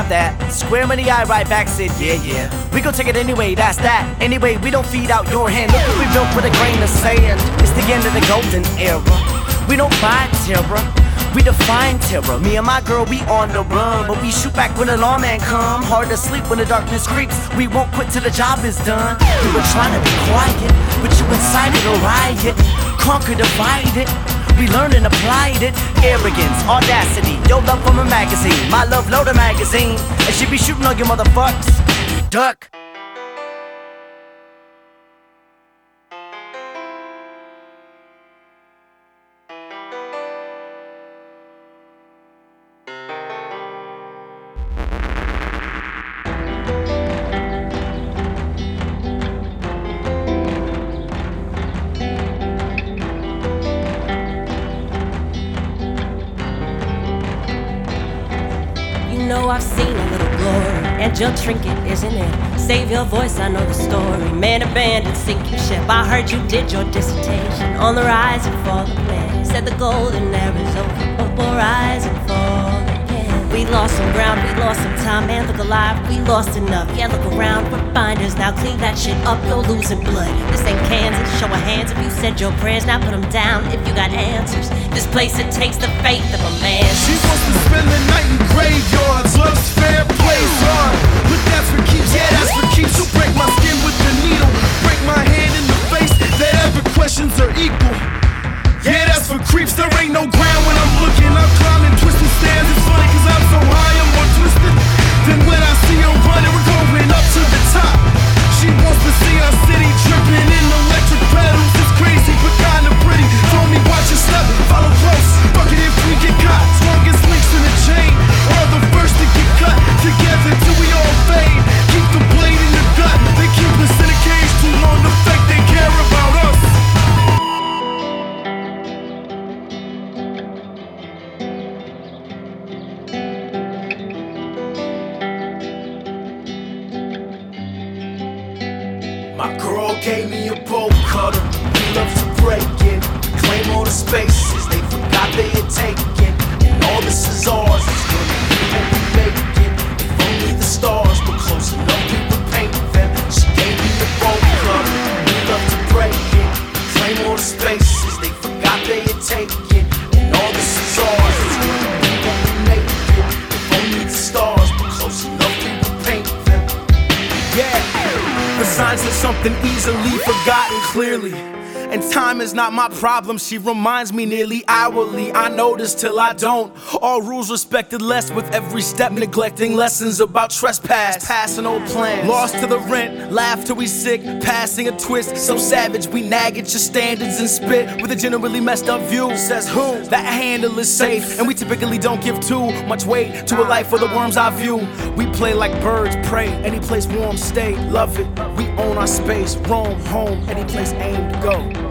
got that. Square him in the eye, right back, said, yeah, yeah. We gon' take it anyway, that's that. Anyway, we don't feed out your hand. Look what we built with a grain of sand. It's the end of the golden era. We don't fight terror, we define terror. Me and my girl, we on the run, but we shoot back when the lawman come. Hard to sleep when the darkness creeps. We won't quit till the job is done. We were trying to be quiet, but you incited a riot. Conquer, divided. We learned and applied it. Arrogance, audacity. Your love from a magazine, my love load a magazine. And she be shooting on your motherfucks. Duck. You know I've seen a little glory, and your trinket isn't it. Save your voice, I know the story. Man abandoned, sink your ship. I heard you did your dissertation on the rise and fall of man. Said the golden era is over, but we'll rise and fall again. We lost some ground, we lost some time, man, look alive, we lost enough. Yeah, look around, we're binders, now clean that shit up, you're losing blood. This ain't Kansas, show of hands if you said your prayers, now put them down if you got answers. This place, it takes the faith of a man. She wants to spend the night in graveyards, loves fair plays hard, but that's for keeps, yeah, that's for keeps. She'll break my skin with the needle, break my hand in the face, that ever questions are equal. Yeah, that's for creeps, there ain't no ground when I'm looking. I'm climbing twisted stairs, it's funny cause I'm so high, I'm more twisted. Then when I see her running, we're going up to the top. She wants to see our city dripping in electric pedals. It's crazy but kinda pretty. Told me watch your step, follow close. Fuck it if we get caught. Strongest links in the chain are the first to get cut. Together till we all fade. Keep the blade in the gut. They keep us in a cage too long to fake they care about us. My girl gave me a bolt cutter, we love to break it. Claim all the spaces they forgot they had taken. And all this is ours, it's gonna be what we make it. If only the stars were close enough, we would paint them. She gave me a bolt cutter, we love to break it. Claim all the spaces they forgot they had taken. And all this is ours, it's gonna be what we make it. If only the stars were close enough, we would paint them. Yeah. Her signs are something easily forgotten clearly. And time is not my problem, she reminds me nearly hourly. I notice till I don't. All rules respected less with every step, neglecting lessons about trespass. Passing old plans, lost to the rent, laugh till we sick, passing a twist. So savage we nag at your standards and spit with a generally messed up view. Says who? That handle is safe, and we typically don't give too much weight to a life for the worms I view. We play like birds, prey, any place warm, stay, love it. We own our space, roam home, any place aim to go.